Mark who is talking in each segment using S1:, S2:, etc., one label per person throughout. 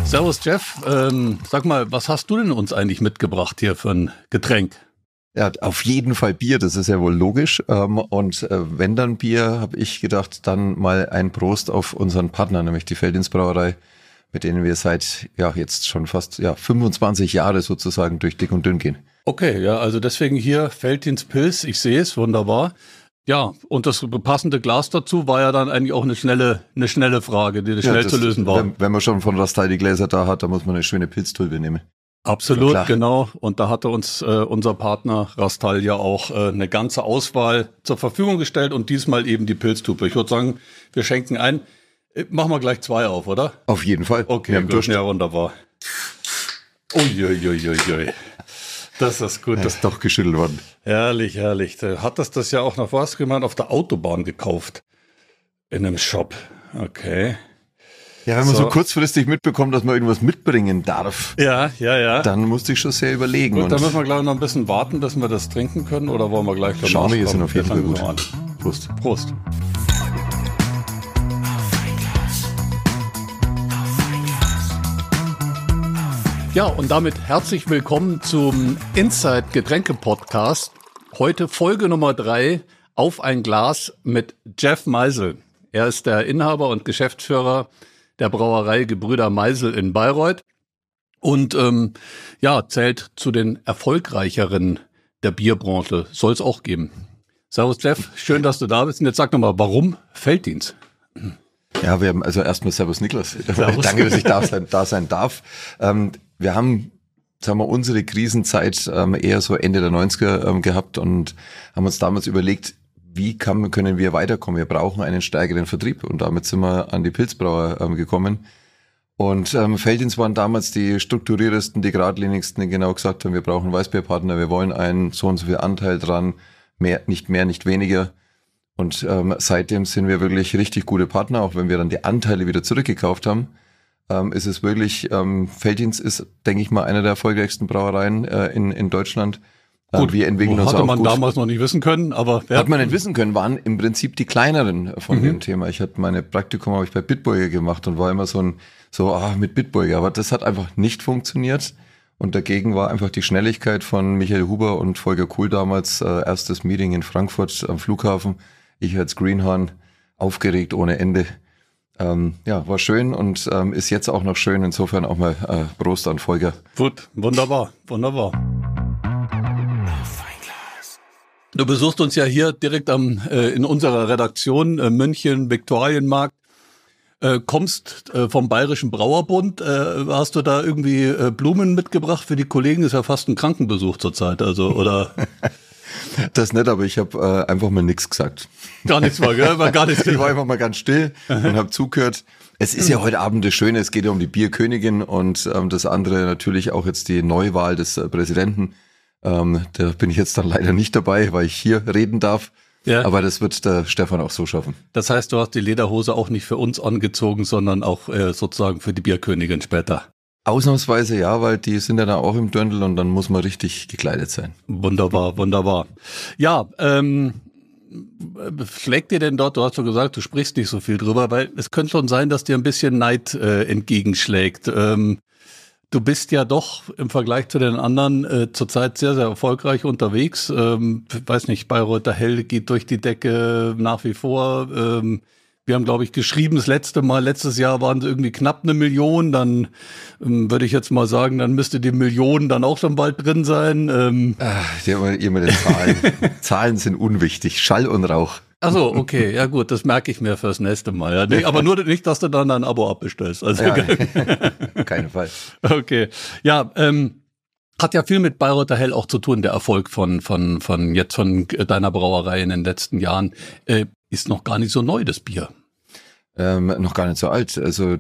S1: Servus Jeff, sag mal, was hast du denn uns eigentlich mitgebracht hier für ein Getränk?
S2: Ja, auf jeden Fall Bier, das ist ja wohl logisch. Und wenn dann Bier, habe ich gedacht, dann mal ein Prost auf unseren Partner, nämlich die Veltins Brauerei, mit denen wir seit jetzt schon fast 25 Jahre sozusagen durch dick und dünn gehen.
S1: Okay, ja, also deswegen hier Veltins Pils, ich sehe es, wunderbar. Ja, und das passende Glas dazu war ja dann eigentlich auch eine schnelle Frage, die schnell zu lösen war.
S2: Wenn man schon von Rastal die Gläser da hat, dann muss man eine schöne Pilztulpe nehmen.
S1: Absolut, genau. Und da hatte uns unser Partner Rastal ja auch eine ganze Auswahl zur Verfügung gestellt und diesmal eben die Pilztulpe. Ich würde sagen, wir schenken ein. Machen wir gleich 2 auf, oder?
S2: Auf jeden Fall.
S1: Okay, gut. Ja, wunderbar. Uiuiuiui. Das ist gut.
S2: Das ist doch geschüttelt worden.
S1: Herrlich, herrlich. Hat das ja auch noch was gemacht auf der Autobahn gekauft. In einem Shop. Okay.
S2: Ja, wenn man so kurzfristig mitbekommt, dass man irgendwas mitbringen darf.
S1: Ja.
S2: Dann musste ich schon sehr überlegen.
S1: Gut, dann müssen wir gleich noch ein bisschen warten, bis wir das trinken können. Oder wollen wir gleich
S2: schauen wir, sind auf jeden Fall gut.
S1: Prost. Prost. Ja, und damit herzlich willkommen zum Inside Getränke Podcast. Heute Folge Nummer 3, auf ein Glas mit Jeff Meisel. Er ist der Inhaber und Geschäftsführer der Brauerei Gebrüder Meisel in Bayreuth und zählt zu den erfolgreicheren der Bierbranche. Soll es auch geben. Servus Jeff, schön, dass du da bist. Und jetzt sag nochmal, warum Veltins?
S2: Ja, wir haben also erstmal Servus Niklas. Servus. Danke, dass ich da sein darf. Wir haben, sagen wir, unsere Krisenzeit eher so Ende der 90er gehabt und haben uns damals überlegt, wie können wir weiterkommen? Wir brauchen einen stärkeren Vertrieb und damit sind wir an die Pilzbrauer gekommen. Und Veltins waren damals die strukturiertesten, die geradlinigsten, die genau gesagt haben, wir brauchen Weißbierpartner, wir wollen einen so und so viel Anteil dran, nicht mehr, nicht weniger. Und seitdem sind wir wirklich richtig gute Partner, auch wenn wir dann die Anteile wieder zurückgekauft haben. Ist es wirklich, Veltins ist, denke ich mal, einer der erfolgreichsten Brauereien in Deutschland.
S1: Gut,
S2: wir entwickeln uns
S1: hatte
S2: auch
S1: man
S2: gut.
S1: Damals noch nicht wissen können, aber...
S2: Hat man nicht wissen können, waren im Prinzip die kleineren von dem Thema. Ich hatte meine Praktikum habe ich bei Bitburger gemacht und war immer mit Bitburger, aber das hat einfach nicht funktioniert. Und dagegen war einfach die Schnelligkeit von Michael Huber und Volker Kuhl damals, erstes Meeting in Frankfurt am Flughafen. Ich als Greenhorn, aufgeregt ohne Ende. War schön und ist jetzt auch noch schön. Insofern auch mal Prost an Volker.
S1: Gut, wunderbar. Du besuchst uns ja hier direkt in unserer Redaktion München, Viktualienmarkt. Kommst vom Bayerischen Brauerbund. Hast du da irgendwie Blumen mitgebracht für die Kollegen? Ist ja fast ein Krankenbesuch zurzeit, also, oder?
S2: Das nicht, aber ich habe einfach mal nichts gesagt.
S1: Gar nichts mal, gell? Gar nichts.
S2: Ich war einfach mal ganz still und habe zugehört. Es ist ja heute Abend das Schöne, es geht ja um die Bierkönigin und das andere natürlich auch jetzt die Neuwahl des Präsidenten. Da bin ich jetzt dann leider nicht dabei, weil ich hier reden darf. Ja. Aber das wird der Stefan auch so schaffen.
S1: Das heißt, du hast die Lederhose auch nicht für uns angezogen, sondern auch sozusagen für die Bierkönigin später.
S2: Ausnahmsweise ja, weil die sind ja da auch im Dirndl und dann muss man richtig gekleidet sein.
S1: Wunderbar. Ja, schlägt dir denn dort, du hast schon gesagt, du sprichst nicht so viel drüber, weil es könnte schon sein, dass dir ein bisschen Neid entgegenschlägt. Du bist ja doch im Vergleich zu den anderen zurzeit sehr, sehr erfolgreich unterwegs. Weiß nicht, Bayreuther Hell geht durch die Decke nach wie vor. Wir haben, glaube ich, geschrieben, letztes Jahr waren es irgendwie knapp 1 Million. Dann würde ich jetzt mal sagen, dann müsste die Million dann auch schon bald drin sein.
S2: Ihr mit den Zahlen. Zahlen sind unwichtig. Schall und Rauch.
S1: Ach so, okay, ja gut, das merke ich mir fürs nächste Mal. Ja, nee, aber nur nicht, dass du dann ein Abo abbestellst. Also,
S2: ja, keinen Fall.
S1: Okay, ja, hat ja viel mit Bayreuther Hell auch zu tun, der Erfolg von deiner Brauerei in den letzten Jahren. Ist noch gar nicht so neu, das Bier.
S2: Noch gar nicht so alt. Also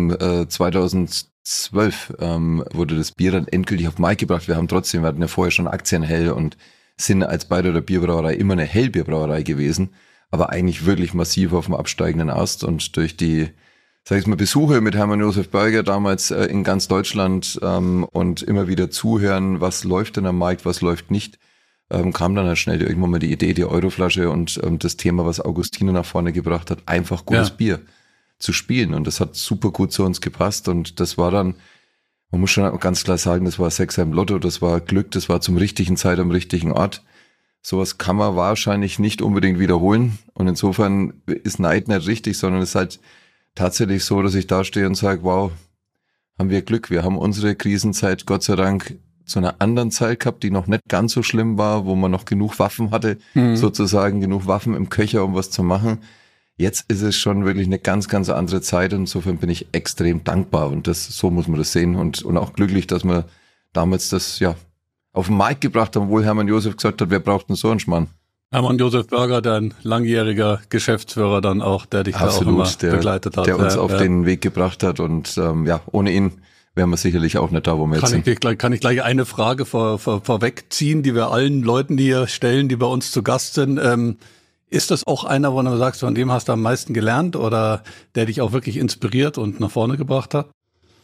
S2: 2012 wurde das Bier dann endgültig auf den Markt gebracht. Wir hatten ja vorher schon Aktienhell und sind als Bayreuther Bierbrauerei immer eine Hellbierbrauerei gewesen, aber eigentlich wirklich massiv auf dem absteigenden Ast und durch die, sag ich mal, Besuche mit Hermann Josef Berger damals in ganz Deutschland und immer wieder zuhören, was läuft denn am Markt, was läuft nicht, kam dann halt schnell irgendwann mal die Idee, die Euroflasche und das Thema, was Augustiner nach vorne gebracht hat, einfach gutes Bier zu spielen. Und das hat super gut zu uns gepasst. Und das war dann, man muss schon ganz klar sagen, das war Sechser im Lotto, das war Glück, das war zum richtigen Zeit am richtigen Ort. Sowas kann man wahrscheinlich nicht unbedingt wiederholen. Und insofern ist Neid nicht richtig, sondern es ist halt tatsächlich so, dass ich da stehe und sage, wow, haben wir Glück. Wir haben unsere Krisenzeit Gott sei Dank zu einer anderen Zeit gehabt, die noch nicht ganz so schlimm war, wo man noch genug Waffen hatte, sozusagen genug Waffen im Köcher, um was zu machen. Jetzt ist es schon wirklich eine ganz, ganz andere Zeit und insofern bin ich extrem dankbar und so muss man das sehen und auch glücklich, dass wir damals das auf den Markt gebracht haben, obwohl Hermann Josef gesagt hat, wer braucht denn so einen Schmarrn?
S1: Hermann Josef Burger, dein langjähriger Geschäftsführer dann auch, der dich
S2: Absolut,
S1: da auch immer begleitet hat.
S2: Der uns auf den Weg gebracht hat und ohne ihn wären wir sicherlich auch nicht da, wo wir jetzt sind.
S1: Kann ich gleich eine Frage vorwegziehen, die wir allen Leuten hier stellen, die bei uns zu Gast sind. Ist das auch einer, wo du sagst, von dem hast du am meisten gelernt oder der dich auch wirklich inspiriert und nach vorne gebracht hat?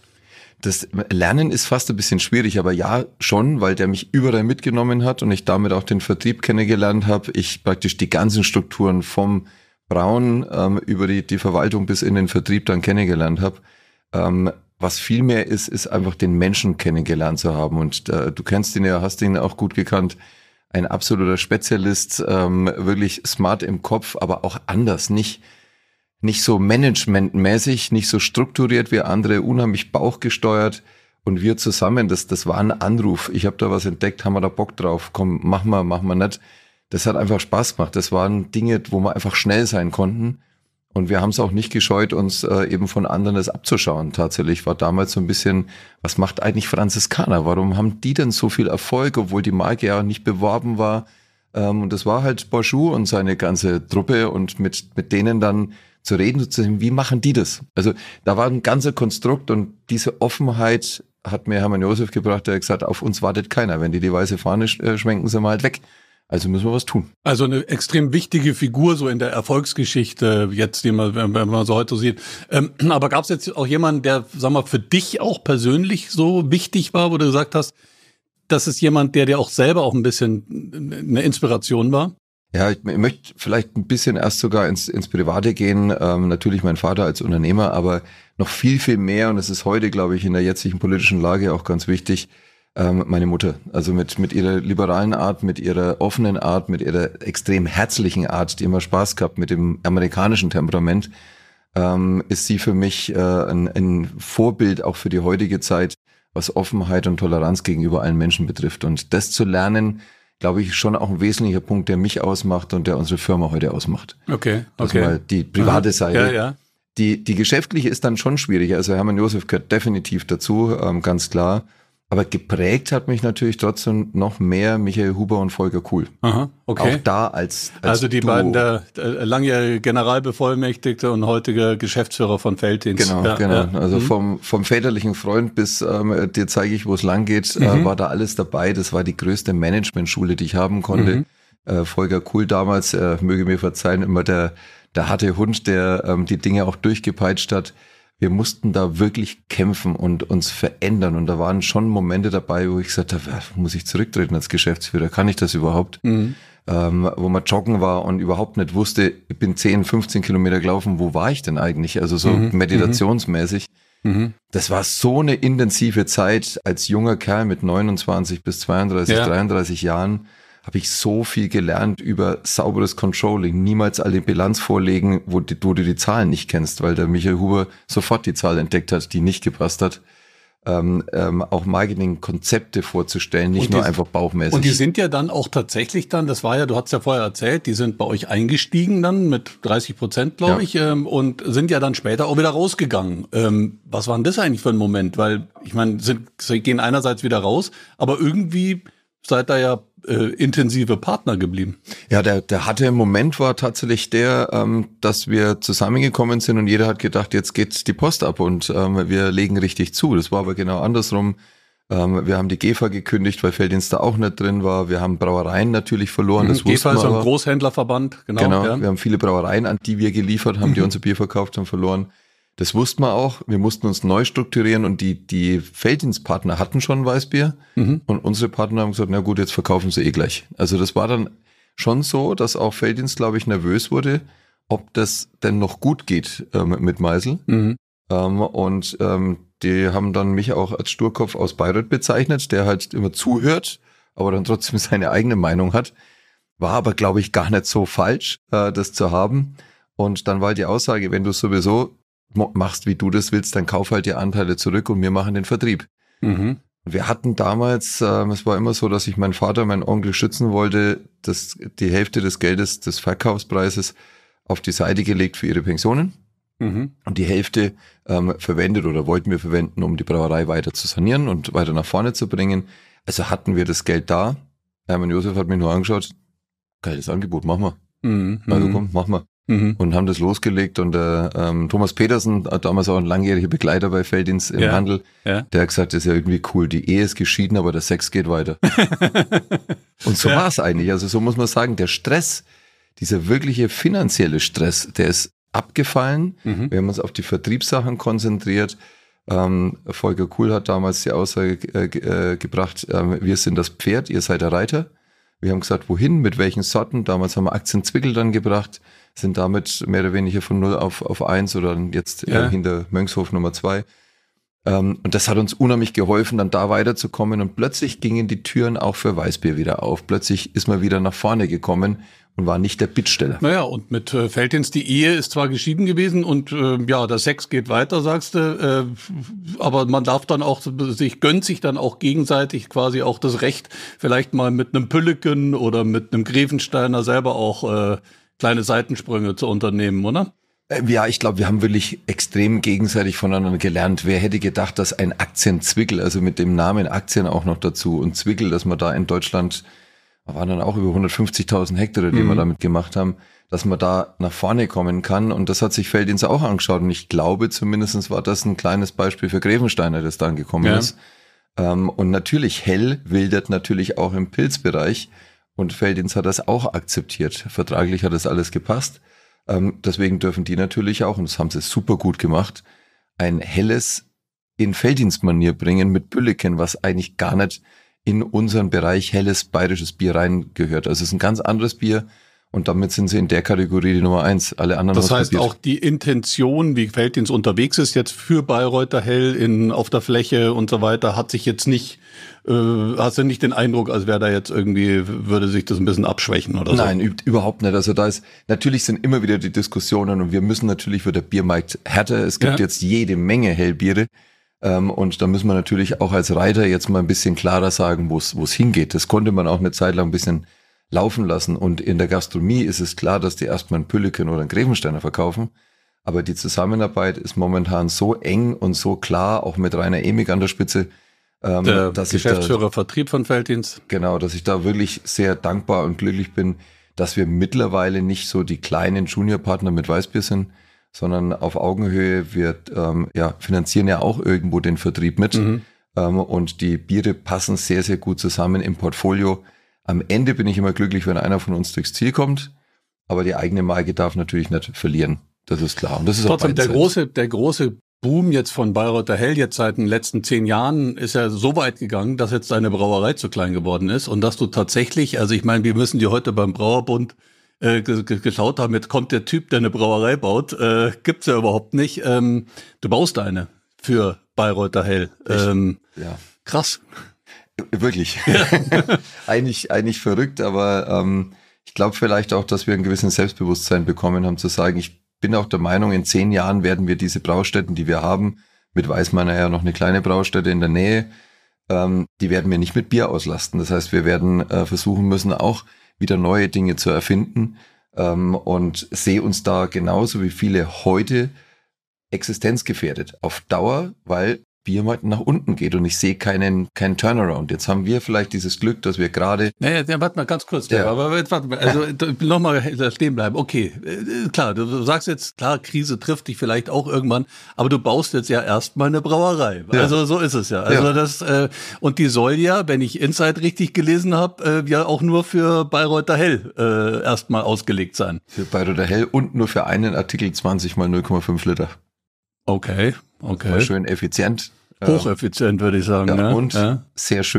S2: Das Lernen ist fast ein bisschen schwierig, aber ja schon, weil der mich überall mitgenommen hat und ich damit auch den Vertrieb kennengelernt habe. Ich praktisch die ganzen Strukturen vom Brauen über die Verwaltung bis in den Vertrieb dann kennengelernt habe. Was viel mehr ist einfach den Menschen kennengelernt zu haben. Und du kennst ihn ja, hast ihn auch gut gekannt. Ein absoluter Spezialist, wirklich smart im Kopf, aber auch anders, nicht so managementmäßig, nicht so strukturiert wie andere, unheimlich bauchgesteuert. Und wir zusammen, das war ein Anruf. Ich habe da was entdeckt, haben wir da Bock drauf? Komm, mach mal nicht. Das hat einfach Spaß gemacht. Das waren Dinge, wo wir einfach schnell sein konnten. Und wir haben es auch nicht gescheut, uns eben von anderen das abzuschauen. Tatsächlich war damals so ein bisschen, was macht eigentlich Franziskaner? Warum haben die denn so viel Erfolg, obwohl die Marke ja nicht beworben war? Und das war halt Borchou und seine ganze Truppe und mit denen dann zu reden, sozusagen, wie machen die das? Also da war ein ganzer Konstrukt und diese Offenheit hat mir Hermann Josef gebracht, der hat gesagt, auf uns wartet keiner. Wenn die weiße Fahne schwenken, sind wir halt weg. Also müssen wir was tun.
S1: Also eine extrem wichtige Figur so in der Erfolgsgeschichte jetzt, die man, wenn man so heute sieht. Aber gab es jetzt auch jemanden, der, sag mal, für dich auch persönlich so wichtig war, wo du gesagt hast, das ist jemand, der dir auch selber auch ein bisschen eine Inspiration war?
S2: Ja, ich möchte vielleicht ein bisschen erst sogar ins Private gehen. Natürlich mein Vater als Unternehmer, aber noch viel, viel mehr. Und es ist heute, glaube ich, in der jetzigen politischen Lage auch ganz wichtig, meine Mutter. Also mit ihrer liberalen Art, mit ihrer offenen Art, mit ihrer extrem herzlichen Art, die immer Spaß gehabt, mit dem amerikanischen Temperament, ist sie für mich ein Vorbild auch für die heutige Zeit, was Offenheit und Toleranz gegenüber allen Menschen betrifft. Und das zu lernen, glaube ich, schon auch ein wesentlicher Punkt, der mich ausmacht und der unsere Firma heute ausmacht.
S1: Okay.
S2: Also mal die private Seite.
S1: Ja.
S2: Die geschäftliche ist dann schon schwierig. Also Hermann Josef gehört definitiv dazu, ganz klar. Aber geprägt hat mich natürlich trotzdem noch mehr Michael Huber und Volker Kuhl.
S1: Aha, okay.
S2: Auch da als
S1: also die
S2: Duo.
S1: beiden, der langjährige Generalbevollmächtigte und heutige Geschäftsführer von Felddienst.
S2: Genau.
S1: Ja.
S2: Also vom väterlichen Freund bis dir zeige ich, wo es lang geht, war da alles dabei. Das war die größte Managementschule, die ich haben konnte. Volker Kuhl damals, möge mir verzeihen, immer der harte Hund, der die Dinge auch durchgepeitscht hat. Wir mussten da wirklich kämpfen und uns verändern. Und da waren schon Momente dabei, wo ich gesagt habe, muss ich zurücktreten als Geschäftsführer? Kann ich das überhaupt? Wo man joggen war und überhaupt nicht wusste, ich bin 10, 15 Kilometer gelaufen, wo war ich denn eigentlich? Also so meditationsmäßig. Das war so eine intensive Zeit als junger Kerl mit 29 bis 32, 33 Jahren. Habe ich so viel gelernt über sauberes Controlling, niemals alle Bilanz vorlegen, wo du die Zahlen nicht kennst, weil der Michael Huber sofort die Zahl entdeckt hat, die nicht gepasst hat. Auch Marketing-Konzepte vorzustellen, nicht nur einfach bauchmäßig.
S1: Und die sind ja dann auch tatsächlich dann, das war ja, du hast ja vorher erzählt, die sind bei euch eingestiegen dann mit 30%, glaube ich, und sind ja dann später auch wieder rausgegangen. Was war denn das eigentlich für ein Moment? Weil, ich meine, sie gehen einerseits wieder raus, aber irgendwie seid ihr ja intensive Partner geblieben.
S2: Ja, der harte Moment war tatsächlich der, dass wir zusammengekommen sind und jeder hat gedacht, jetzt geht die Post ab und wir legen richtig zu. Das war aber genau andersrum. Wir haben die GEFA gekündigt, weil Felddienst da auch nicht drin war. Wir haben Brauereien natürlich verloren. Das
S1: GEFA ist ein Großhändlerverband. Genau.
S2: Ja. Wir haben viele Brauereien, an die wir geliefert haben, die unser Bier verkauft haben, verloren. Das wussten wir auch. Wir mussten uns neu strukturieren und die Felddienstpartner hatten schon Weißbier und unsere Partner haben gesagt, na gut, jetzt verkaufen sie eh gleich. Also das war dann schon so, dass auch Felddienst, glaube ich, nervös wurde ob das denn noch gut geht mit Meisel. Und die haben dann mich auch als Sturkopf aus Bayreuth bezeichnet, der halt immer zuhört, aber dann trotzdem seine eigene Meinung hat. War aber, glaube ich, gar nicht so falsch, das zu haben. Und dann war die Aussage, wenn du sowieso machst, wie du das willst, dann kauf halt die Anteile zurück und wir machen den Vertrieb. Wir hatten damals, es war immer so, dass ich meinen Vater, meinen Onkel schützen wollte, die Hälfte des Geldes des Verkaufspreises auf die Seite gelegt für ihre Pensionen. Und die Hälfte verwendet oder wollten wir verwenden, um die Brauerei weiter zu sanieren und weiter nach vorne zu bringen. Also hatten wir das Geld da. Hermann Josef hat mich nur angeschaut, geiles Angebot, mach mal. Also komm, mach mal. Und haben das losgelegt und Thomas Petersen, damals auch ein langjähriger Begleiter bei Felddienst im Handel, der hat gesagt, das ist ja irgendwie cool, die Ehe ist geschieden, aber der Sex geht weiter. Und so war es eigentlich, also so muss man sagen, der Stress, dieser wirkliche finanzielle Stress, der ist abgefallen. Wir haben uns auf die Vertriebssachen konzentriert. Volker Kuhl hat damals die Aussage gebracht, wir sind das Pferd, ihr seid der Reiter. Wir haben gesagt, wohin, mit welchen Sorten. Damals haben wir Aktien Zwickel dann gebracht, sind damit mehr oder weniger von 0 auf 1 oder jetzt hinter Mönchshof Nummer 2. Und das hat uns unheimlich geholfen, dann da weiterzukommen. Und plötzlich gingen die Türen auch für Weißbier wieder auf. Plötzlich ist man wieder nach vorne gekommen und war nicht der Bittsteller.
S1: Naja, und mit Felddienst, die Ehe ist zwar geschieden gewesen und der Sex geht weiter, sagst du, aber man darf dann auch, gönnt sich dann auch gegenseitig quasi auch das Recht, vielleicht mal mit einem Pülleken oder mit einem Grevensteiner selber auch kleine Seitensprünge zu unternehmen, oder?
S2: Ja, ich glaube, wir haben wirklich extrem gegenseitig voneinander gelernt. Wer hätte gedacht, dass ein Aktienzwickel, also mit dem Namen Aktien auch noch dazu und Zwickel, dass man da in Deutschland, waren dann auch über 150.000 Hektare, die wir damit gemacht haben, dass man da nach vorne kommen kann. Und das hat sich Felddienst auch angeschaut. Und ich glaube, zumindest war das ein kleines Beispiel für Grevensteiner, das dann gekommen ist. Und natürlich Hell wildert natürlich auch im Pilzbereich. Und Felddienst hat das auch akzeptiert. Vertraglich hat das alles gepasst. Deswegen dürfen die natürlich auch, und das haben sie super gut gemacht, ein helles in Felddienstmanier bringen mit Pülleken, was eigentlich gar nicht in unseren Bereich helles bayerisches Bier reingehört. Also es ist ein ganz anderes Bier und damit sind sie in der Kategorie die Nummer 1. Alle anderen.
S1: Das heißt auch die Intention, wie Felddienst unterwegs ist jetzt für Bayreuther Hell auf der Fläche und so weiter, hat sich jetzt nicht, hast du nicht den Eindruck, als wäre da jetzt irgendwie, würde sich das ein bisschen abschwächen oder so?
S2: Nein, überhaupt nicht. Also natürlich sind immer wieder die Diskussionen und wir müssen natürlich für der Biermarkt härter. Es gibt jetzt jede Menge Hellbiere. Und da müssen wir natürlich auch als Reiter jetzt mal ein bisschen klarer sagen, wo es hingeht. Das konnte man auch eine Zeit lang ein bisschen laufen lassen. Und in der Gastronomie ist es klar, dass die erstmal einen Pülleken oder einen Grevensteiner verkaufen. Aber die Zusammenarbeit ist momentan so eng und so klar, auch mit Rainer Emig an der Spitze.
S1: Der Geschäftsführer Vertrieb von Felddienst.
S2: Genau, dass ich da wirklich sehr dankbar und glücklich bin, dass wir mittlerweile nicht so die kleinen Juniorpartner mit Weißbier sind, sondern auf Augenhöhe. Wir finanzieren ja auch irgendwo den Vertrieb mit. Und die Biere passen sehr, sehr gut zusammen im Portfolio. Am Ende bin ich immer glücklich, wenn einer von uns durchs Ziel kommt. Aber die eigene Marke darf natürlich nicht verlieren. Das ist klar. Und das ist
S1: trotzdem der große Boom jetzt von Bayreuther Hell jetzt seit den letzten 10 Jahren ist ja so weit gegangen, dass jetzt deine Brauerei zu klein geworden ist und dass du tatsächlich, also ich meine, wir müssen dir heute beim Brauerbund geschaut haben, jetzt kommt der Typ, der eine Brauerei baut, gibt's ja überhaupt nicht. Du baust eine für Bayreuther Hell. Krass.
S2: Wirklich. Ja. eigentlich verrückt, aber ich glaube vielleicht auch, dass wir ein gewisses Selbstbewusstsein bekommen haben, zu sagen, ich bin auch der Meinung, in 10 Jahren werden wir diese Braustätten, die wir haben, mit Weißmann ja noch eine kleine Braustätte in der Nähe, die werden wir nicht mit Bier auslasten. Das heißt, wir werden versuchen müssen, auch wieder neue Dinge zu erfinden und sehe uns da genauso wie viele heute existenzgefährdet auf Dauer, weil Biermarkt nach unten geht und ich sehe keinen Turnaround. Jetzt haben wir vielleicht dieses Glück, dass wir gerade...
S1: Naja, warte mal ganz kurz. Aber warte mal, also nochmal stehen bleiben. Okay, klar, du sagst jetzt, klar, Krise trifft dich vielleicht auch irgendwann, aber du baust jetzt ja erstmal eine Brauerei. Ja. Also so ist es ja. Also das und die soll ja, wenn ich Inside richtig gelesen habe, ja auch nur für Bayreuther Hell erstmal ausgelegt sein.
S2: Für Bayreuther Hell und nur für einen Artikel 20 mal 0,5 Liter.
S1: Okay.
S2: Mal schön effizient.
S1: Hocheffizient, würde ich sagen.
S2: Ja, und sehr schön.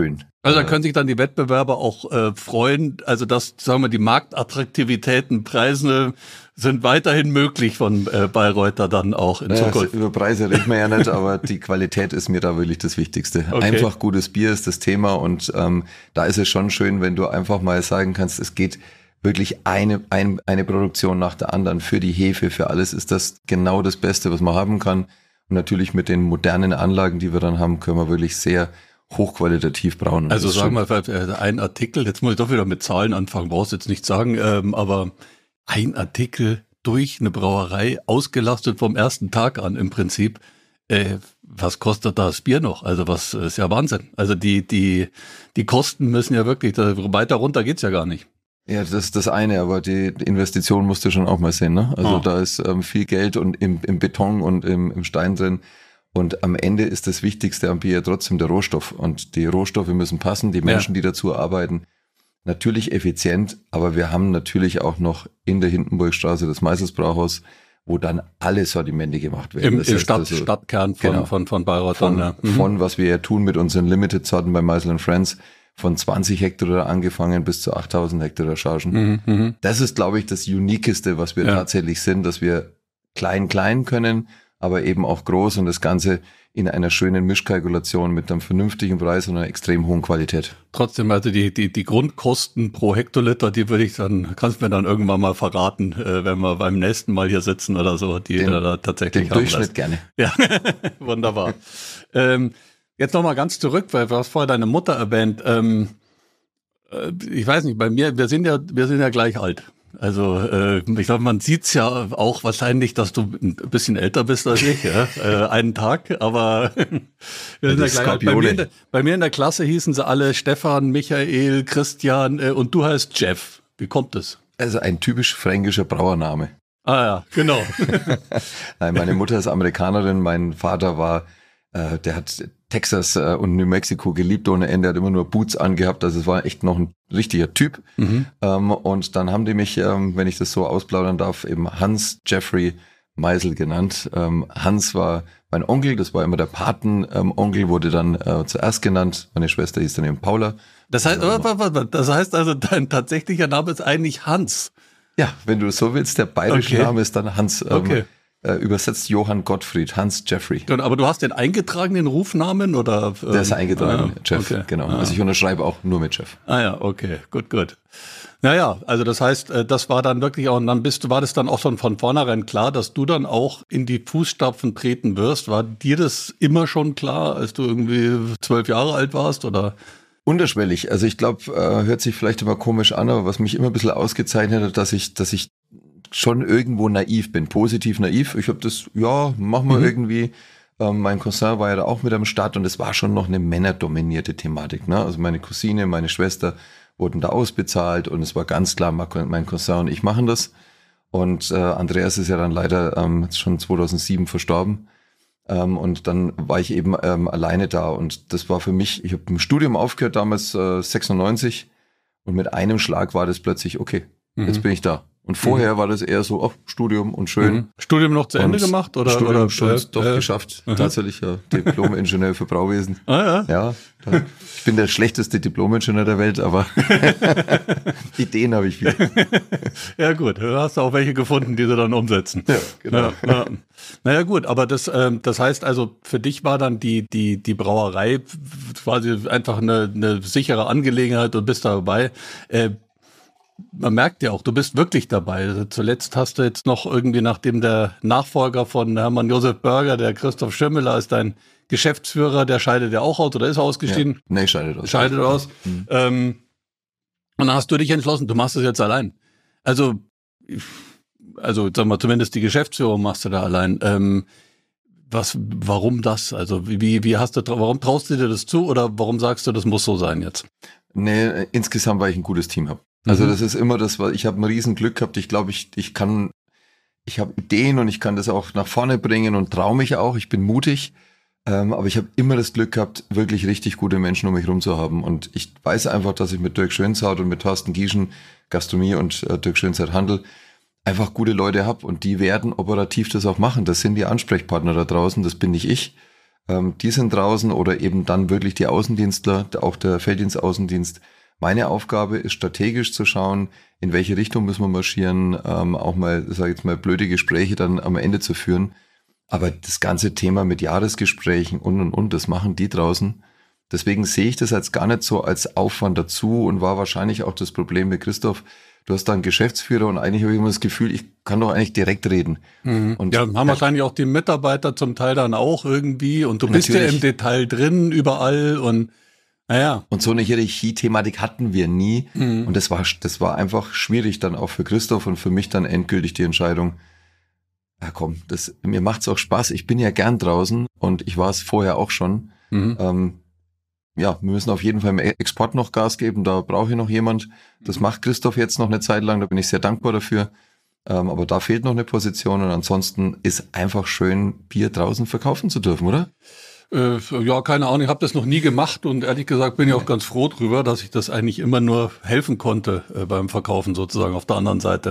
S1: Also da können sich dann die Wettbewerber auch freuen, also dass, sagen wir, die Marktattraktivitäten, Preise sind weiterhin möglich von Bayreuther dann auch in Zukunft.
S2: Über Preise reden wir ja nicht, aber die Qualität ist mir da wirklich das Wichtigste. Okay. Einfach gutes Bier ist das Thema und da ist es schon schön, wenn du einfach mal sagen kannst, es geht wirklich eine Produktion nach der anderen. Für die Hefe, für alles ist das genau das Beste, was man haben kann. Und natürlich mit den modernen Anlagen, die wir dann haben, können wir wirklich sehr hochqualitativ brauen.
S1: Also sagen wir mal, ein Artikel, jetzt muss ich doch wieder mit Zahlen anfangen, brauchst jetzt nicht sagen, aber ein Artikel durch eine Brauerei, ausgelastet vom ersten Tag an im Prinzip, was kostet das Bier noch? Also was ist ja Wahnsinn. Also die Kosten müssen ja wirklich, weiter runter geht's ja gar nicht.
S2: Ja, das ist das eine, aber die Investition musst du schon auch mal sehen, ne? Also da ist viel Geld und im Beton und im Stein drin. Und am Ende ist das Wichtigste am Bier trotzdem der Rohstoff. Und die Rohstoffe müssen passen, die Menschen, die dazu arbeiten, natürlich effizient. Aber wir haben natürlich auch noch in der Hindenburgstraße das Meisels Brauhaus, wo dann alle Sortimente gemacht werden.
S1: Im Stadtkern von Bayreuth.
S2: Von was wir ja tun mit unseren Limited-Sorten bei Meisel & Friends, von 20 Hektoliter angefangen bis zu 8000 Hektoliter Chargen. Das ist, glaube ich, das Uniqueste, was wir tatsächlich sind, dass wir klein können, aber eben auch groß und das Ganze in einer schönen Mischkalkulation mit einem vernünftigen Preis und einer extrem hohen Qualität.
S1: Trotzdem, also die Grundkosten pro Hektoliter, die kannst du mir dann irgendwann mal verraten, wenn wir beim nächsten Mal hier sitzen oder so, die da tatsächlich
S2: haben. Den Durchschnitt gerne.
S1: Ja, wunderbar. Jetzt nochmal ganz zurück, weil du hast vorher deine Mutter erwähnt. Ich weiß nicht, bei mir, wir sind ja gleich alt. Also ich glaube, man sieht's ja auch wahrscheinlich, dass du ein bisschen älter bist als ich, ja? Einen Tag, aber wir sind ja gleich. Bei mir in der Klasse hießen sie alle Stefan, Michael, Christian und du heißt Jeff. Wie kommt das?
S2: Also ein typisch fränkischer Brauername.
S1: Ah ja, genau.
S2: Nein, meine Mutter ist Amerikanerin, mein Vater war, der hat Texas und New Mexico geliebt ohne Ende, hat immer nur Boots angehabt, also es war echt noch ein richtiger Typ. Und dann haben die mich, wenn ich das so ausplaudern darf, eben Hans Jeffrey Meisel genannt. Hans war mein Onkel, das war immer der Patenonkel, wurde dann zuerst genannt. Meine Schwester hieß dann eben Paula.
S1: Das heißt also, dein tatsächlicher Name ist eigentlich Hans.
S2: Ja, wenn du es so willst, der bayerische Name ist dann Hans.
S1: Okay.
S2: Übersetzt Johann Gottfried, Hans Jeffrey.
S1: Aber du hast den eingetragenen Rufnamen oder?
S2: Der ist eingetragen, Jeff,
S1: okay.
S2: Genau. Also ich unterschreibe auch nur mit Jeff.
S1: Ah ja, okay, gut. Naja, also das heißt, das war dann wirklich auch, und dann war das dann auch schon von vornherein klar, dass du dann auch in die Fußstapfen treten wirst. War dir das immer schon klar, als du irgendwie 12 Jahre alt warst, oder?
S2: Unterschwellig. Also ich glaube, hört sich vielleicht immer komisch an, aber was mich immer ein bisschen ausgezeichnet hat, dass ich schon irgendwo naiv bin, positiv naiv. Ich habe das, machen wir irgendwie. Mein Cousin war ja da auch mit am Start und es war schon noch eine männerdominierte Thematik. Ne? Also meine Cousine, meine Schwester wurden da ausbezahlt und es war ganz klar, mein Cousin und ich machen das. Und Andreas ist ja dann leider schon 2007 verstorben. Und dann war ich eben alleine da und das war für mich, ich habe im Studium aufgehört damals 96 und mit einem Schlag war das plötzlich, okay, jetzt bin ich da. Und vorher war das eher so, Studium und schön.
S1: Studium noch zu Ende gemacht?
S2: Studium schon doch geschafft. Tatsächlich, ja. Diplom-Ingenieur für Brauwesen.
S1: Ah
S2: ja. Ich bin der schlechteste Diplom-Ingenieur der Welt, aber Ideen habe ich viel.
S1: Ja gut, du hast auch welche gefunden, die sie dann umsetzen.
S2: Ja, genau.
S1: Naja gut, aber das heißt also, für dich war dann die Brauerei quasi einfach eine sichere Angelegenheit und bist dabei. Man merkt ja auch, du bist wirklich dabei. Also zuletzt hast du jetzt noch irgendwie, nachdem der Nachfolger von Hermann Josef Börger, der Christoph Schirmiller, ist dein Geschäftsführer, der scheidet ja auch aus oder ist ausgestiegen?
S2: Ja. Nee, scheidet aus.
S1: Und dann hast du dich entschlossen, du machst es jetzt allein. Also sag mal, zumindest die Geschäftsführung machst du da allein. Warum das? Also warum traust du dir das zu oder warum sagst du, das muss so sein jetzt?
S2: Nee, insgesamt, weil ich ein gutes Team habe. Also das ist immer das, was ich habe ein riesen Glück gehabt. Ich glaube, ich habe Ideen und ich kann das auch nach vorne bringen und traue mich auch. Ich bin mutig, aber ich habe immer das Glück gehabt, wirklich richtig gute Menschen um mich rum zu haben. Und ich weiß einfach, dass ich mit Dirk Schönsaut und mit Thorsten Gieschen, Gastronomie und Dirk Schönsaut Handel, einfach gute Leute habe und die werden operativ das auch machen. Das sind die Ansprechpartner da draußen, das bin nicht ich. die sind draußen oder eben dann wirklich die Außendienstler, auch der Felddienstaußendienst. Meine Aufgabe ist strategisch zu schauen, in welche Richtung müssen wir marschieren, auch mal, sage ich jetzt mal, blöde Gespräche dann am Ende zu führen. Aber das ganze Thema mit Jahresgesprächen und, das machen die draußen. Deswegen sehe ich das jetzt gar nicht so als Aufwand dazu und war wahrscheinlich auch das Problem mit Christoph. Du hast da einen Geschäftsführer und eigentlich habe ich immer das Gefühl, ich kann doch eigentlich direkt reden.
S1: Und ja, haben wahrscheinlich auch die Mitarbeiter zum Teil dann auch irgendwie und du bist ja im Detail drin überall und naja.
S2: Und so eine Hierarchie-Thematik hatten wir nie und das war einfach schwierig dann auch für Christoph und für mich dann endgültig die Entscheidung, ja komm, mir macht's auch Spaß, ich bin ja gern draußen und ich war es vorher auch schon. Ja, wir müssen auf jeden Fall im Export noch Gas geben, da brauche ich noch jemand. Das macht Christoph jetzt noch eine Zeit lang, da bin ich sehr dankbar dafür. Aber da fehlt noch eine Position und ansonsten ist einfach schön, Bier draußen verkaufen zu dürfen, oder?
S1: Ja, keine Ahnung, ich habe das noch nie gemacht und ehrlich gesagt bin ich auch ganz froh drüber, dass ich das eigentlich immer nur helfen konnte beim Verkaufen sozusagen auf der anderen Seite.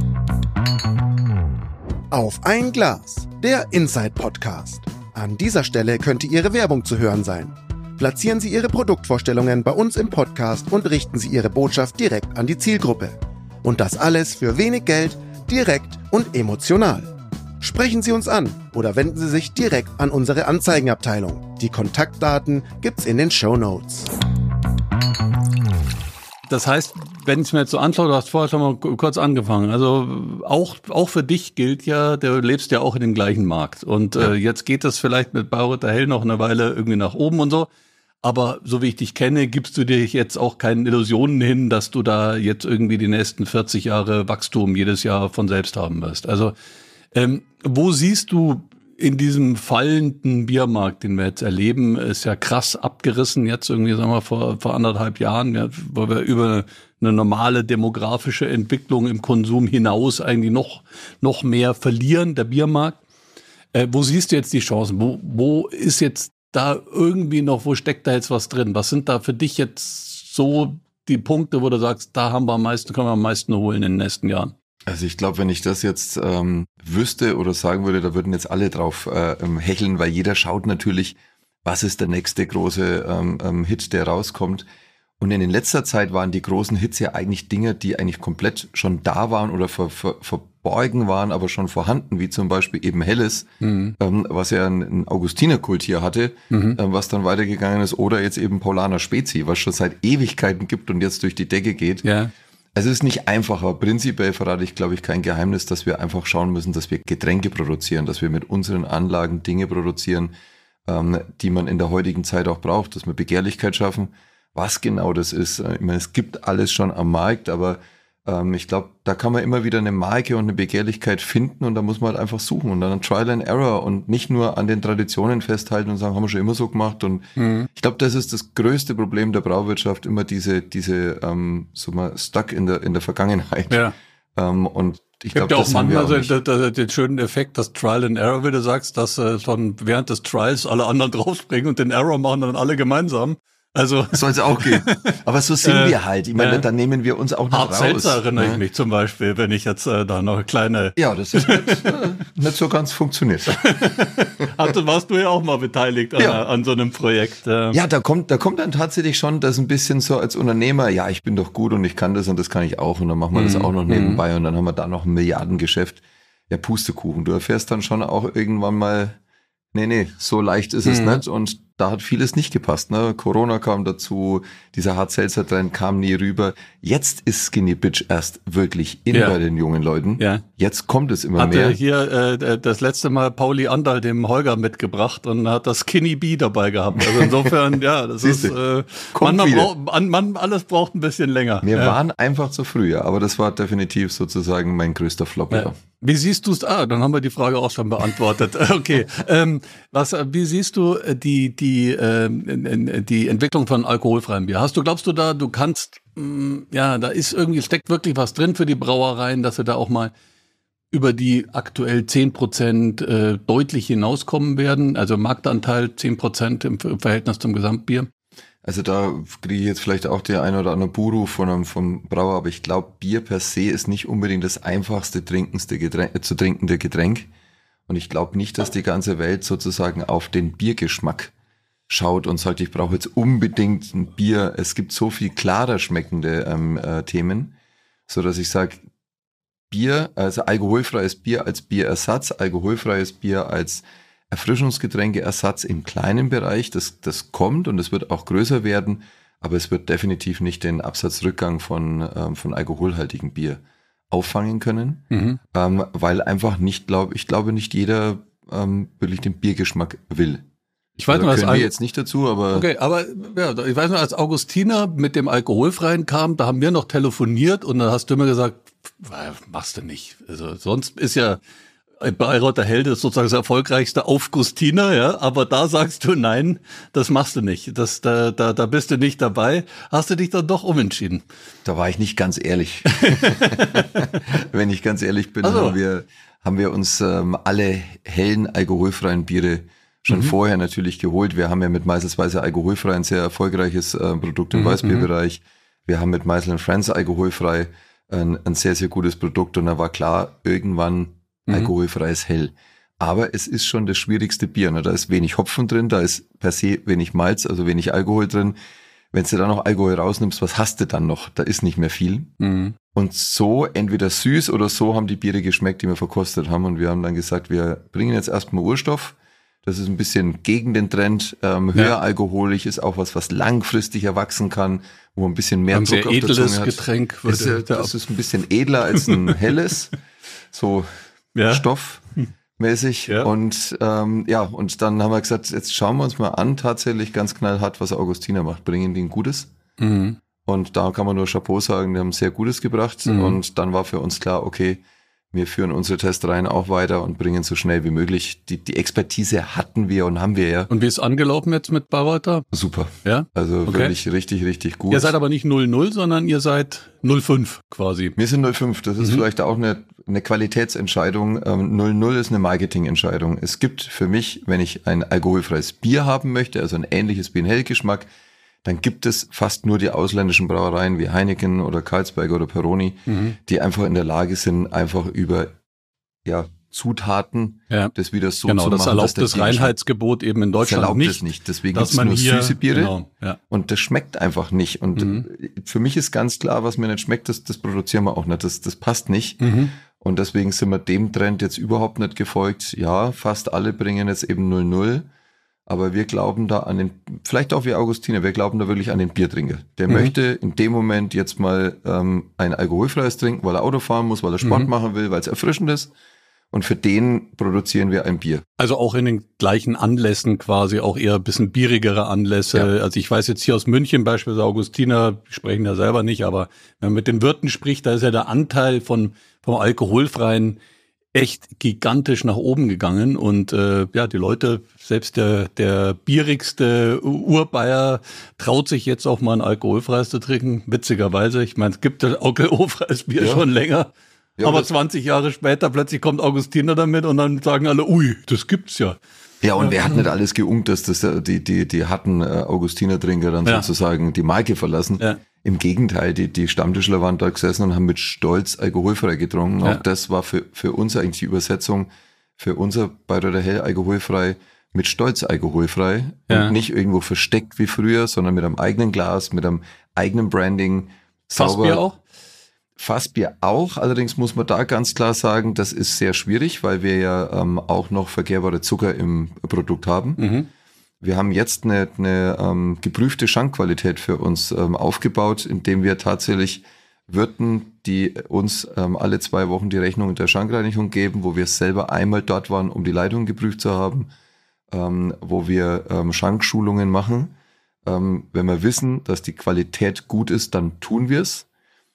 S3: Auf ein Glas, der Inside-Podcast. An dieser Stelle könnte Ihre Werbung zu hören sein. Platzieren Sie Ihre Produktvorstellungen bei uns im Podcast und richten Sie Ihre Botschaft direkt an die Zielgruppe. Und das alles für wenig Geld, direkt und emotional. Sprechen Sie uns an oder wenden Sie sich direkt an unsere Anzeigenabteilung. Die Kontaktdaten gibt's in den Shownotes.
S1: Das heißt, wenn ich es mir jetzt so anschaue, du hast vorher schon mal kurz angefangen, also auch für dich gilt ja, du lebst ja auch in dem gleichen Markt und jetzt geht es vielleicht mit Bayreuther Hell noch eine Weile irgendwie nach oben und so, aber so wie ich dich kenne, gibst du dir jetzt auch keine Illusionen hin, dass du da jetzt irgendwie die nächsten 40 Jahre Wachstum jedes Jahr von selbst haben wirst. Also wo siehst du in diesem fallenden Biermarkt, den wir jetzt erleben, ist ja krass abgerissen jetzt irgendwie, sagen wir, vor 1,5 Jahren, ja, wo wir über eine normale demografische Entwicklung im Konsum hinaus eigentlich noch mehr verlieren, der Biermarkt. Wo siehst du jetzt die Chancen? Wo ist jetzt da irgendwie noch, wo steckt da jetzt was drin? Was sind da für dich jetzt so die Punkte, wo du sagst, da können wir am meisten holen in den nächsten Jahren?
S2: Also ich glaube, wenn ich das jetzt wüsste oder sagen würde, da würden jetzt alle drauf hecheln, weil jeder schaut natürlich, was ist der nächste große Hit, der rauskommt. Und in letzter Zeit waren die großen Hits ja eigentlich Dinge, die eigentlich komplett schon da waren oder verborgen waren, aber schon vorhanden, wie zum Beispiel eben Helles, was ja einen Augustinerkult hier hatte, was dann weitergegangen ist, oder jetzt eben Paulaner Spezi, was schon seit Ewigkeiten gibt und jetzt durch die Decke geht.
S1: Ja.
S2: Also es ist nicht einfach, aber prinzipiell verrate ich, glaube ich, kein Geheimnis, dass wir einfach schauen müssen, dass wir Getränke produzieren, dass wir mit unseren Anlagen Dinge produzieren, die man in der heutigen Zeit auch braucht, dass wir Begehrlichkeit schaffen. Was genau das ist, ich meine, es gibt alles schon am Markt, aber ich glaube, da kann man immer wieder eine Marke und eine Begehrlichkeit finden und da muss man halt einfach suchen und dann Trial and Error und nicht nur an den Traditionen festhalten und sagen, haben wir schon immer so gemacht und ich glaube, das ist das größte Problem der Brauwirtschaft, immer diese so mal stuck in der Vergangenheit.
S1: Ja.
S2: Und ich glaube,
S1: das haben wir auch nicht. Den schönen Effekt, das Trial and Error, wie du sagst, dass schon während des Trials alle anderen draufspringen und den Error machen dann alle gemeinsam. Also
S2: soll es auch gehen. Aber so sind wir halt. Ich meine, dann nehmen wir uns auch noch raus.
S1: Seltzer erinnere ich mich zum Beispiel, wenn ich jetzt da noch eine kleine...
S2: Ja, das ist nicht so ganz funktioniert.
S1: Warst du ja auch mal beteiligt an so einem Projekt.
S2: Ja, da kommt dann tatsächlich schon das ein bisschen so als Unternehmer, ja, ich bin doch gut und ich kann das und das kann ich auch und dann machen wir das auch noch nebenbei und dann haben wir da noch ein Milliardengeschäft. Ja, Pustekuchen. Du erfährst dann schon auch irgendwann mal, nee, so leicht ist es nicht und da hat vieles nicht gepasst, ne? Corona kam dazu, dieser Hard-Seltzer-Trend kam nie rüber. Jetzt ist Skinny Bitch erst wirklich bei den jungen Leuten. Ja. Jetzt kommt es immer mehr.
S1: Hatte hier das letzte Mal Pauli Andal dem Holger mitgebracht und hat das Skinny Bee dabei gehabt. Also insofern, ja, das ist alles braucht ein bisschen länger.
S2: Wir waren einfach zu früh, ja, aber das war definitiv sozusagen mein größter Flop. Ja.
S1: Wie siehst du es? Dann haben wir die Frage auch schon beantwortet. Okay. Wie siehst du die Entwicklung von alkoholfreiem Bier? Glaubst du da, du kannst, da steckt wirklich was drin für die Brauereien, dass sie da auch mal über die aktuell 10% deutlich hinauskommen werden? Also Marktanteil 10% im Verhältnis zum Gesamtbier?
S2: Also da kriege ich jetzt vielleicht auch der ein oder andere Buru vom Brauer, aber ich glaube, Bier per se ist nicht unbedingt das einfachste zu trinkende Getränk. Und ich glaube nicht, dass die ganze Welt sozusagen auf den Biergeschmack schaut und sagt, ich brauche jetzt unbedingt ein Bier. Es gibt so viel klarer schmeckende Themen, so dass ich sage, Bier, also alkoholfreies Bier als Bierersatz, alkoholfreies Bier als Erfrischungsgetränkeersatz im kleinen Bereich, das kommt und es wird auch größer werden, aber es wird definitiv nicht den Absatzrückgang von alkoholhaltigem Bier auffangen können, weil einfach ich glaube nicht jeder wirklich den Biergeschmack will.
S1: Ich weiß nur,
S2: können wir jetzt nicht dazu, aber...
S1: Okay, aber ja, ich weiß nur, als Augustiner mit dem Alkoholfreien kam, da haben wir noch telefoniert und dann hast du immer gesagt, machst du nicht. Also sonst ist ja Bayreuther Hell ist sozusagen das erfolgreichste Aufgustiner, ja, aber da sagst du nein, das machst du nicht. Da bist du nicht dabei. Hast du dich dann doch umentschieden?
S2: Da war ich nicht ganz ehrlich. Wenn ich ganz ehrlich bin,
S1: also
S2: haben wir uns alle hellen alkoholfreien Biere schon vorher natürlich geholt. Wir haben ja mit Meisels Weiße alkoholfrei ein sehr erfolgreiches Produkt im Weißbierbereich. Wir haben mit Meisel & Friends alkoholfrei ein sehr, sehr gutes Produkt und da war klar, irgendwann alkoholfreies Hell. Aber es ist schon das schwierigste Bier. Ne? Da ist wenig Hopfen drin, da ist per se wenig Malz, also wenig Alkohol drin. Wenn du dann noch Alkohol rausnimmst, was hast du dann noch? Da ist nicht mehr viel. Und so, entweder süß oder so haben die Biere geschmeckt, die wir verkostet haben. Und wir haben dann gesagt, wir bringen jetzt erstmal Urstoff. Das ist ein bisschen gegen den Trend, höher alkoholisch, ist auch was langfristig erwachsen kann, wo man ein bisschen mehr Druck auf der Zunge hat.
S1: Getränk.
S2: Das ist ein bisschen edler als ein helles, so stoffmäßig.
S1: Ja.
S2: Und und dann haben wir gesagt, jetzt schauen wir uns mal an, tatsächlich ganz knallhart, was Augustiner macht. Bringen die ein Gutes? Und da kann man nur Chapeau sagen, die haben sehr Gutes gebracht. Und dann war für uns klar, okay, wir führen unsere Testreihen auch weiter und bringen so schnell wie möglich. Die Expertise hatten wir und haben wir ja.
S1: Und wie ist angelaufen jetzt mit Bayreuther?
S2: Super.
S1: Ja?
S2: Also wirklich richtig, richtig gut.
S1: Ihr seid aber nicht 0-0, sondern ihr seid 0-5 quasi.
S2: Wir sind 0-5. Das ist vielleicht auch eine Qualitätsentscheidung. 0-0 ist eine Marketingentscheidung. Es gibt für mich, wenn ich ein alkoholfreies Bier haben möchte, also ein ähnliches Bier in Hellgeschmack, dann gibt es fast nur die ausländischen Brauereien wie Heineken oder Carlsberg oder Peroni, die einfach in der Lage sind, einfach über Zutaten das wieder so zu machen.
S1: Das erlaubt das Reinheitsgebot eben in Deutschland nicht.
S2: Das nicht. Deswegen gibt es nur süße Biere und das schmeckt einfach nicht. Und für mich ist ganz klar, was mir nicht schmeckt, das produzieren wir auch nicht. Das passt nicht. Und deswegen sind wir dem Trend jetzt überhaupt nicht gefolgt. Ja, fast alle bringen jetzt eben 0-0. Aber wir glauben da vielleicht auch wie Augustiner, wir glauben da wirklich an den Biertrinker. Der möchte in dem Moment jetzt mal ein alkoholfreies trinken, weil er Auto fahren muss, weil er Sport machen will, weil es erfrischend ist. Und für den produzieren wir ein Bier.
S1: Also auch in den gleichen Anlässen quasi, auch eher ein bisschen bierigere Anlässe. Ja. Also ich weiß jetzt hier aus München beispielsweise, Augustiner, die sprechen ja selber nicht, aber wenn man mit den Wirten spricht, da ist ja der Anteil vom alkoholfreien echt gigantisch nach oben gegangen und die Leute, selbst der bierigste Urbayer traut sich jetzt auch mal ein alkoholfreies zu trinken, witzigerweise. Ich meine, es gibt ja alkoholfreies Bier schon länger, aber 20 Jahre später plötzlich kommt Augustiner damit und dann sagen alle, ui, das gibt's ja.
S2: Ja, und wer hat nicht alles geunkt, dass die hatten Augustiner-Trinker dann sozusagen die Marke verlassen. Ja. Im Gegenteil, die Stammtischler waren da gesessen und haben mit Stolz alkoholfrei getrunken. Ja. Auch das war für uns eigentlich die Übersetzung, für unser Bayreuther Hell alkoholfrei, mit Stolz alkoholfrei. Ja. Und nicht irgendwo versteckt wie früher, sondern mit einem eigenen Glas, mit einem eigenen Branding.
S1: Fassbier auch?
S2: Fassbier auch, allerdings muss man da ganz klar sagen, das ist sehr schwierig, weil wir ja auch noch verkehrbare Zucker im Produkt haben. Wir haben jetzt eine geprüfte Schankqualität für uns aufgebaut, indem wir tatsächlich Wirten, die uns alle 2 Wochen die Rechnung der Schankreinigung geben, wo wir selber einmal dort waren, um die Leitung geprüft zu haben, wo wir Schankschulungen machen. Wenn wir wissen, dass die Qualität gut ist, dann tun wir es.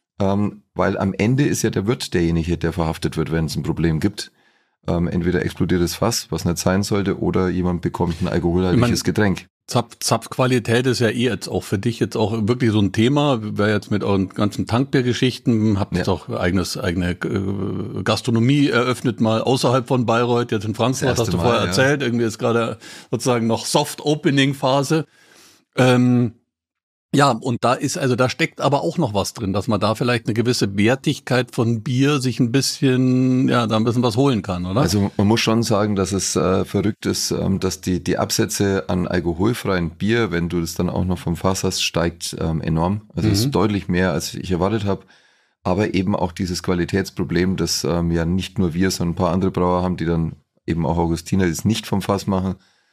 S2: Weil am Ende ist ja der Wirt derjenige, der verhaftet wird, wenn es ein Problem gibt. Entweder explodiert das Fass, was nicht sein sollte, oder jemand bekommt ein alkoholhaltiges Getränk.
S1: Zapfqualität ist ja jetzt auch für dich jetzt auch wirklich so ein Thema. Wer jetzt mit euren ganzen Tankbiergeschichten, habt jetzt auch eigene Gastronomie eröffnet, mal außerhalb von Bayreuth, jetzt in Frankfurt, hast du vorher erzählt. Irgendwie ist gerade sozusagen noch Soft-Opening-Phase. Ja, und da steckt aber auch noch was drin, dass man da vielleicht eine gewisse Wertigkeit von Bier sich ein bisschen was holen kann, oder?
S2: Also man muss schon sagen, dass es verrückt ist, dass die Absätze an alkoholfreien Bier, wenn du das dann auch noch vom Fass hast, steigt enorm. Also es ist deutlich mehr, als ich erwartet habe. Aber eben auch dieses Qualitätsproblem, das ja nicht nur wir, sondern ein paar andere Brauer haben, die dann eben auch Augustiner, die es nicht vom Fass machen.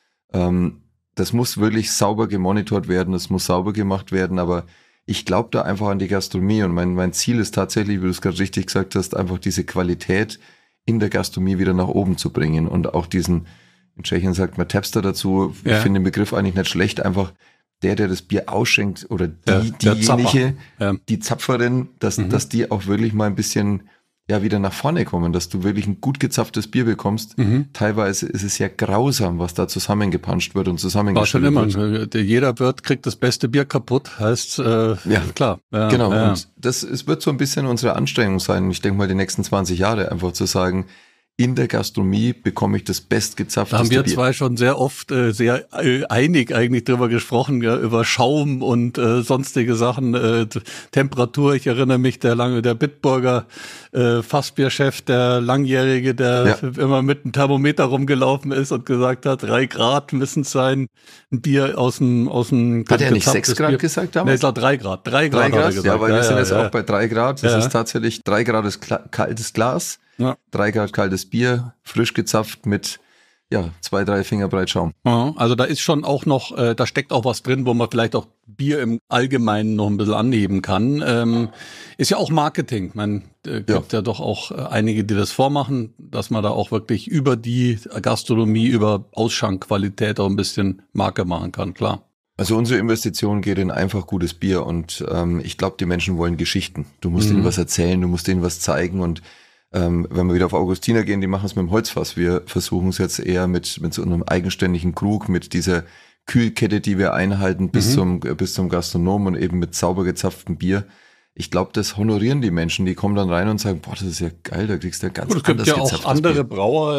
S2: Das muss wirklich sauber gemonitort werden, das muss sauber gemacht werden, aber ich glaube da einfach an die Gastronomie und mein Ziel ist tatsächlich, wie du es gerade richtig gesagt hast, einfach diese Qualität in der Gastronomie wieder nach oben zu bringen und auch diesen, in Tschechien sagt man Tapster dazu, ich finde den Begriff eigentlich nicht schlecht, einfach der das Bier ausschenkt oder diejenige, die Zapferin, dass die auch wirklich mal ein bisschen wieder nach vorne kommen, dass du wirklich ein gut gezapftes Bier bekommst. Teilweise ist es ja grausam, was da zusammengepanscht wird und zusammengeschüttet wird.
S1: Jeder Wirt kriegt das beste Bier kaputt, heißt klar. Ja,
S2: genau, und es wird so ein bisschen unsere Anstrengung sein, ich denke mal die nächsten 20 Jahre einfach zu sagen, in der Gastronomie bekomme ich das bestgezapfteste Bier.
S1: Da haben wir zwei schon sehr oft sehr einig eigentlich drüber gesprochen, über Schaum und sonstige Sachen, Temperatur. Ich erinnere mich, der Bitburger Fassbierchef, der Langjährige, der immer mit einem Thermometer rumgelaufen ist und gesagt hat, 3 Grad müssen es sein. Ein Bier aus dem
S2: Hat er nicht 6 Grad gesagt damals?
S1: Nee, ich glaube 3 Grad. 3 Grad hat er gesagt.
S2: Ja, weil wir sind jetzt auch bei 3 Grad. Das ist tatsächlich 3 Grad ist kaltes Glas. 3 Grad kaltes Bier, frisch gezapft mit 2, 3 Finger breit Schaum.
S1: Also da ist schon auch noch, da steckt auch was drin, wo man vielleicht auch Bier im Allgemeinen noch ein bisschen anheben kann. Ist ja auch Marketing. Man gibt ja doch auch einige, die das vormachen, dass man da auch wirklich über die Gastronomie, über Ausschankqualität auch ein bisschen Marke machen kann, klar.
S2: Also unsere Investition geht in einfach gutes Bier und ich glaube, die Menschen wollen Geschichten. Du musst ihnen was erzählen, du musst ihnen was zeigen und wenn wir wieder auf Augustiner gehen, die machen es mit dem Holzfass. Wir versuchen es jetzt eher mit so einem eigenständigen Krug, mit dieser Kühlkette, die wir einhalten bis zum Gastronom und eben mit sauber gezapftem Bier. Ich glaube, das honorieren die Menschen. Die kommen dann rein und sagen, boah, das ist ja geil, da kriegst du ja ganz anders gezapftes Bier.
S1: Es gibt ja auch andere Brauer,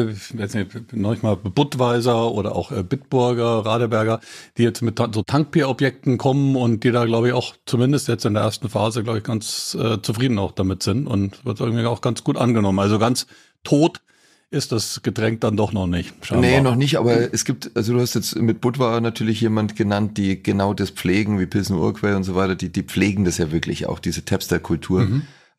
S1: manchmal Budweiser oder auch Bitburger, Radeberger, die jetzt mit so Tankbierobjekten kommen und die da, glaube ich, auch zumindest jetzt in der ersten Phase, glaube ich, ganz zufrieden auch damit sind und wird irgendwie auch ganz gut angenommen. Also ganz tot ist das Getränk dann doch noch nicht. Scheinbar.
S2: Nee, noch nicht, aber es gibt, also du hast jetzt mit Budvar natürlich jemand genannt, die genau das pflegen, wie Pilsner Urquell und so weiter, die pflegen das ja wirklich auch, diese Tapster-Kultur.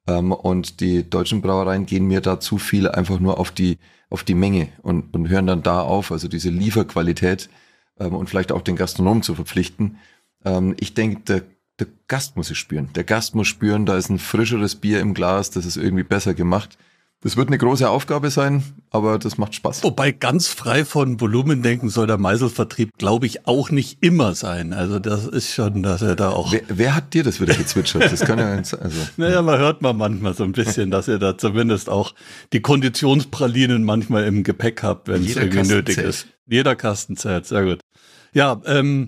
S2: Und die deutschen Brauereien gehen mir da zu viel einfach nur auf die Menge und hören dann da auf, also diese Lieferqualität und vielleicht auch den Gastronomen zu verpflichten. Ich denke, der Gast muss es spüren. Der Gast muss spüren, da ist ein frischeres Bier im Glas, das ist irgendwie besser gemacht. Das wird eine große Aufgabe sein, aber das macht Spaß.
S1: Wobei ganz frei von Volumendenken soll der Meiselvertrieb, glaube ich, auch nicht immer sein. Also das ist schon, dass er da auch...
S2: Wer hat dir das wieder gezwitschert? Das kann ja...
S1: Naja, man hört man manchmal so ein bisschen, dass ihr da zumindest auch die Konditionspralinen manchmal im Gepäck habt, wenn es irgendwie nötig ist. Jeder Kasten zählt, sehr gut. Ja,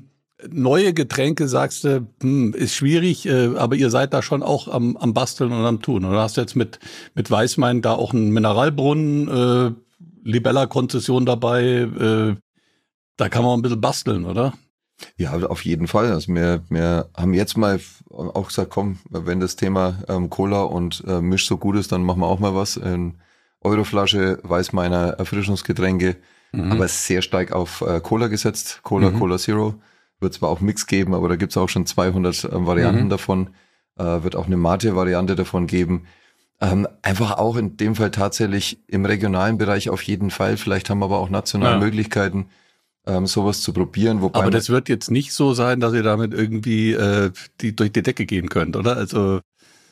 S1: neue Getränke, sagst du, ist schwierig, aber ihr seid da schon auch am Basteln und am Tun. Oder hast du jetzt mit Weißwein da auch einen Mineralbrunnen, Libella-Konzession dabei? Da kann man ein bisschen basteln, oder?
S2: Ja, auf jeden Fall. Also wir haben jetzt mal auch gesagt, komm, wenn das Thema Cola und Misch so gut ist, dann machen wir auch mal was. Euroflasche Weißmeiner Erfrischungsgetränke, aber sehr stark auf Cola gesetzt. Cola Zero. Wird zwar auch Mix geben, aber da gibt's auch schon 200 Varianten davon. Wird auch eine Mate-Variante davon geben. Einfach auch in dem Fall tatsächlich im regionalen Bereich auf jeden Fall. Vielleicht haben wir aber auch nationale Möglichkeiten, sowas zu probieren. Wobei
S1: aber das wird jetzt nicht so sein, dass ihr damit irgendwie durch die Decke gehen könnt, oder? Also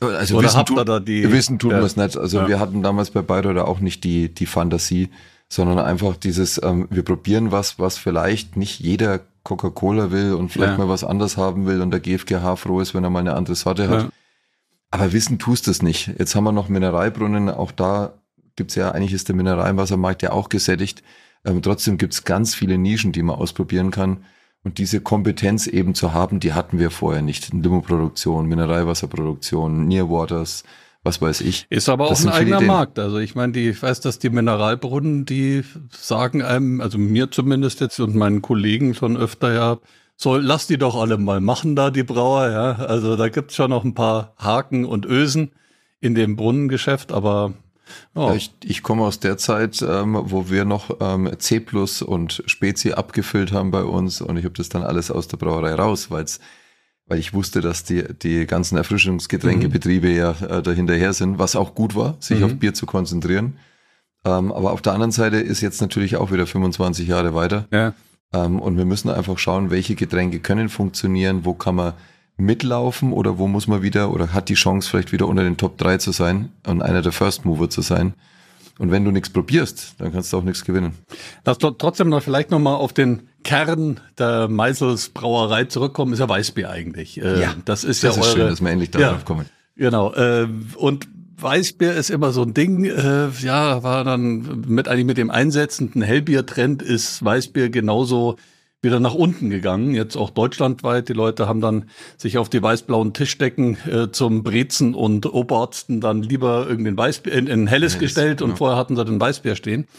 S2: wissen tun wir es nicht. Also wir hatten damals bei Bayreuther auch nicht die Fantasie, sondern einfach dieses, wir probieren was vielleicht nicht jeder Coca-Cola will und vielleicht mal was anderes haben will und der GfGH froh ist, wenn er mal eine andere Sorte hat. Aber wissen tust es nicht. Jetzt haben wir noch Mineralbrunnen, auch da gibt's ja, eigentlich ist der Mineralwassermarkt ja auch gesättigt. Trotzdem gibt's ganz viele Nischen, die man ausprobieren kann. Und diese Kompetenz eben zu haben, die hatten wir vorher nicht. Limoproduktion, Mineralwasserproduktion, Near Waters, was weiß ich.
S1: Ist aber auch ein eigener Markt. Also ich meine, ich weiß, dass die Mineralbrunnen, die sagen einem, also mir zumindest jetzt und meinen Kollegen schon öfter lass die doch alle mal machen da, die Brauer, ja. Also da gibt's schon noch ein paar Haken und Ösen in dem Brunnengeschäft, aber
S2: ja, ich komme aus der Zeit, wo wir noch C+ und Spezi abgefüllt haben bei uns und ich habe das dann alles aus der Brauerei raus, weil ich wusste, dass die ganzen Erfrischungsgetränkebetriebe ja dahinterher sind, was auch gut war, sich auf Bier zu konzentrieren. Aber auf der anderen Seite ist jetzt natürlich auch wieder 25 Jahre weiter.
S1: Ja.
S2: Und wir müssen einfach schauen, welche Getränke können funktionieren, wo kann man mitlaufen oder wo muss man wieder oder hat die Chance vielleicht wieder unter den Top 3 zu sein und einer der First Mover zu sein. Und wenn du nichts probierst, dann kannst du auch nichts gewinnen.
S1: Lass trotzdem noch vielleicht nochmal auf den Kern der Meisels Brauerei zurückkommen, ist ja Weißbier eigentlich.
S2: Ja,
S1: das ist ja
S2: schön, dass wir endlich darauf kommen.
S1: Genau. Und Weißbier ist immer so ein Ding, war dann eigentlich mit dem einsetzenden Hellbier-Trend ist Weißbier genauso wieder nach unten gegangen, jetzt auch deutschlandweit. Die Leute haben dann sich auf die weiß-blauen Tischdecken zum Brezen und Obersten dann lieber irgendein Weißbier in Helles gestellt und vorher hatten sie den Weißbier stehen.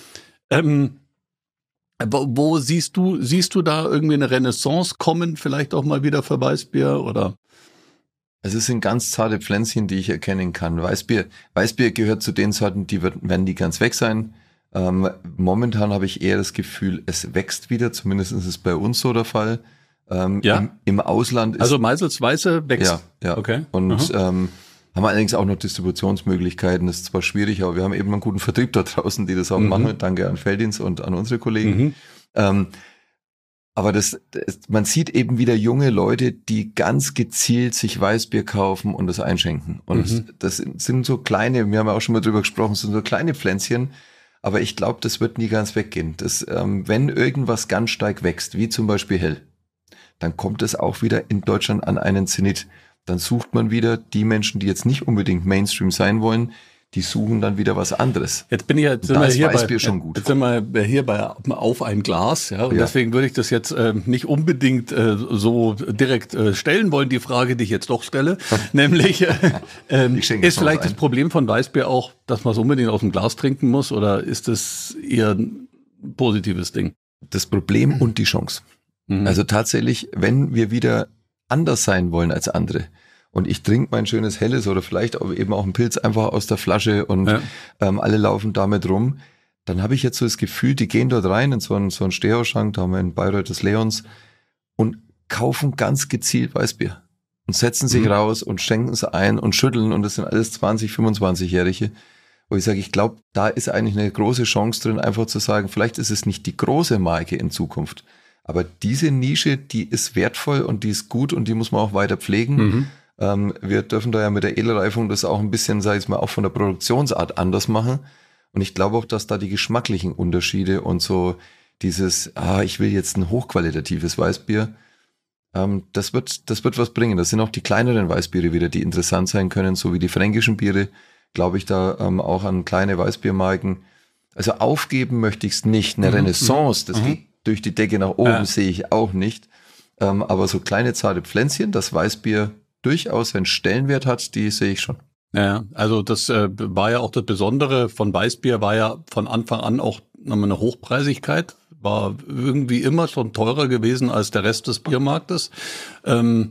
S1: Wo siehst du da irgendwie eine Renaissance kommen, vielleicht auch mal wieder für Weißbier oder?
S2: Also es sind ganz zarte Pflänzchen, die ich erkennen kann. Weißbier gehört zu den Sorten, werden die ganz weg sein. Momentan habe ich eher das Gefühl, es wächst wieder, zumindest ist es bei uns so der Fall. Im Ausland ist...
S1: Also Meisels Weiße wächst?
S2: Ja.
S1: Okay.
S2: Und haben allerdings auch noch Distributionsmöglichkeiten. Das ist zwar schwierig, aber wir haben eben einen guten Vertrieb da draußen, die das auch machen. Danke an Feldins und an unsere Kollegen. Aber man sieht eben wieder junge Leute, die ganz gezielt sich Weißbier kaufen und das einschenken. Und das sind so kleine, wir haben ja auch schon mal drüber gesprochen, sind so kleine Pflänzchen. Aber ich glaube, das wird nie ganz weggehen. Wenn irgendwas ganz stark wächst, wie zum Beispiel Hell, dann kommt es auch wieder in Deutschland an einen Zenit. Dann sucht man wieder die Menschen, die jetzt nicht unbedingt Mainstream sein wollen, die suchen dann wieder was anderes.
S1: Jetzt bin ich ja,
S2: sind wir
S1: hier bei auf ein Glas, ja, und deswegen würde ich das jetzt nicht unbedingt so direkt stellen wollen, die Frage, die ich jetzt doch stelle, nämlich ist vielleicht das Problem von Weißbier auch, dass man es unbedingt aus dem Glas trinken muss, oder ist das eher ein positives Ding?
S2: Das Problem und die Chance. Also tatsächlich, wenn wir wieder anders sein wollen als andere, und ich trinke mein schönes Helles oder vielleicht auch eben auch einen Pilz einfach aus der Flasche und alle laufen damit rum, dann habe ich jetzt so das Gefühl, die gehen dort rein in so einen Stehauschrank, da haben wir in Bayreuth des Leons und kaufen ganz gezielt Weißbier und setzen sich raus und schenken es ein und schütteln und das sind alles 20-, 25-Jährige, wo ich sage, ich glaube, da ist eigentlich eine große Chance drin, einfach zu sagen, vielleicht ist es nicht die große Marke in Zukunft, aber diese Nische, die ist wertvoll und die ist gut und die muss man auch weiter pflegen. Wir dürfen da ja mit der Edelreifung das auch ein bisschen, sag ich mal, auch von der Produktionsart anders machen. Und ich glaube auch, dass da die geschmacklichen Unterschiede und so dieses, ich will jetzt ein hochqualitatives Weißbier, das wird was bringen. Das sind auch die kleineren Weißbiere wieder, die interessant sein können, so wie die fränkischen Biere, glaube ich, da auch an kleine Weißbiermarken. Also aufgeben möchte ich es nicht. Eine Renaissance, das geht durch die Decke nach oben, sehe ich auch nicht. Aber so kleine zarte Pflänzchen, das Weißbier durchaus einen Stellenwert hat, die sehe ich schon.
S1: Ja, also das war ja auch das Besondere von Weißbier, war ja von Anfang an auch nochmal eine Hochpreisigkeit, war irgendwie immer schon teurer gewesen als der Rest des Biermarktes. Haben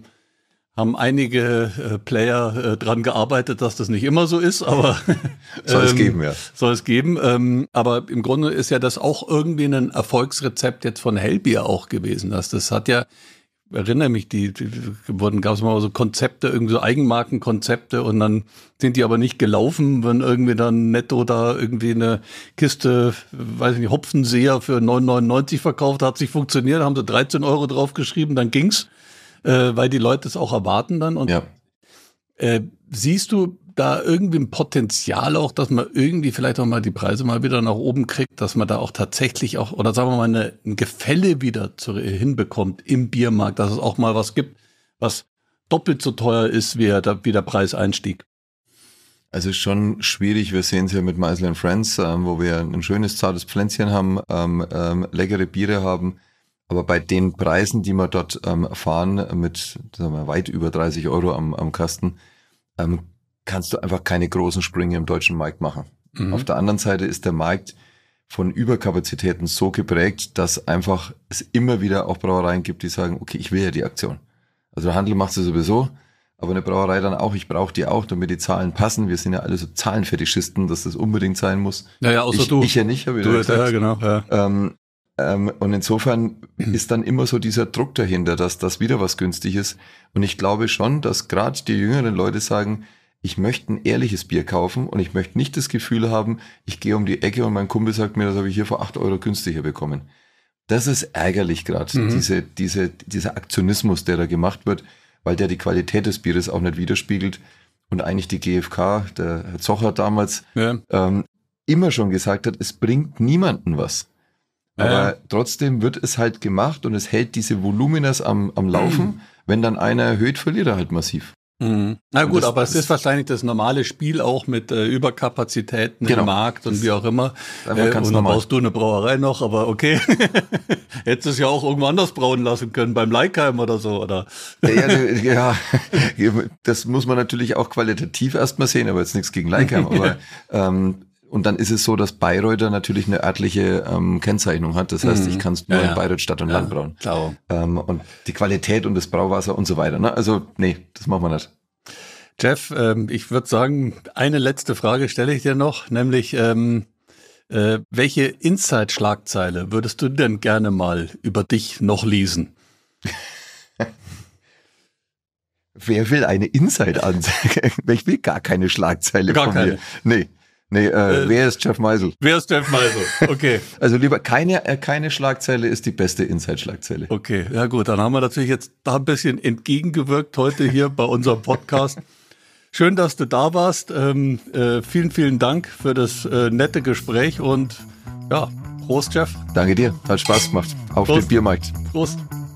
S1: einige Player dran gearbeitet, dass das nicht immer so ist, aber
S2: soll es geben, ja.
S1: Soll es geben, aber im Grunde ist ja das auch irgendwie ein Erfolgsrezept jetzt von Hellbier auch gewesen. Das hat ja, erinnere mich, gab es mal so Konzepte, irgendwie so Eigenmarkenkonzepte und dann sind die aber nicht gelaufen, wenn irgendwie dann Netto da irgendwie eine Kiste, weiß ich nicht, Hopfenseher für 9,99 verkauft, hat sich funktioniert, haben sie 13 € draufgeschrieben, dann ging's, weil die Leute es auch erwarten dann. Und siehst du da irgendwie ein Potenzial auch, dass man irgendwie vielleicht auch mal die Preise mal wieder nach oben kriegt, dass man da auch tatsächlich auch, oder sagen wir mal, ein Gefälle wieder hinbekommt im Biermarkt, dass es auch mal was gibt, was doppelt so teuer ist, wie der Preiseinstieg?
S2: Also schon schwierig, wir sehen es ja mit Meisel & Friends, wo wir ein schönes, zartes Pflänzchen haben, leckere Biere haben, aber bei den Preisen, die wir dort erfahren, mit sagen wir, weit über 30 € am Kasten, kannst du einfach keine großen Sprünge im deutschen Markt machen. Auf der anderen Seite ist der Markt von Überkapazitäten so geprägt, dass einfach es immer wieder auch Brauereien gibt, die sagen, okay, ich will ja die Aktion. Also der Handel macht es sowieso, aber eine Brauerei dann auch, ich brauche die auch, damit die Zahlen passen. Wir sind ja alle so Zahlenfetischisten, dass das unbedingt sein muss.
S1: Naja, außer du.
S2: Ich ja nicht, habe ich
S1: du,
S2: gesagt.
S1: Ja, genau. Ja.
S2: Und insofern ist dann immer so dieser Druck dahinter, dass das wieder was günstig ist. Und ich glaube schon, dass gerade die jüngeren Leute sagen, ich möchte ein ehrliches Bier kaufen und ich möchte nicht das Gefühl haben, ich gehe um die Ecke und mein Kumpel sagt mir, das habe ich hier für 8 Euro günstiger bekommen. Das ist ärgerlich gerade, dieser Aktionismus, der da gemacht wird, weil der die Qualität des Bieres auch nicht widerspiegelt. Und eigentlich die GfK, der Herr Zocher damals, immer schon gesagt hat, es bringt niemanden was. Aber trotzdem wird es halt gemacht und es hält diese Voluminas am Laufen. Wenn dann einer erhöht, verliert er halt massiv.
S1: Na gut, aber es ist wahrscheinlich das normale Spiel auch mit Überkapazitäten im Markt und wie auch immer. Und dann baust du eine Brauerei noch, aber okay. Hättest du es ja auch irgendwo anders brauen lassen können, beim Leikheim oder so, oder?
S2: Ja, das muss man natürlich auch qualitativ erstmal sehen, aber jetzt nichts gegen Leikheim. Aber und dann ist es so, dass Bayreuther natürlich eine örtliche Kennzeichnung hat. Das heißt, ich kann es nur in Bayreuth Stadt und Land brauen.
S1: Klar.
S2: Und die Qualität und das Brauwasser und so weiter. Ne? Also nee, das machen wir nicht.
S1: Jeff, ich würde sagen, eine letzte Frage stelle ich dir noch, nämlich welche Inside-Schlagzeile würdest du denn gerne mal über dich noch lesen?
S2: Wer will eine Inside-Anzeige? Ich will gar keine Schlagzeile von mir. Nee, wer ist Jeff Meisel?
S1: Wer ist Jeff Meisel? Okay.
S2: Also lieber keine Schlagzeile ist die beste Inside-Schlagzeile.
S1: Okay, ja gut, dann haben wir natürlich jetzt da ein bisschen entgegengewirkt heute hier bei unserem Podcast. Schön, dass du da warst. Vielen, vielen Dank für das nette Gespräch und ja, Prost, Jeff.
S2: Danke dir, hat Spaß gemacht. Auf den Biermarkt.
S1: Prost.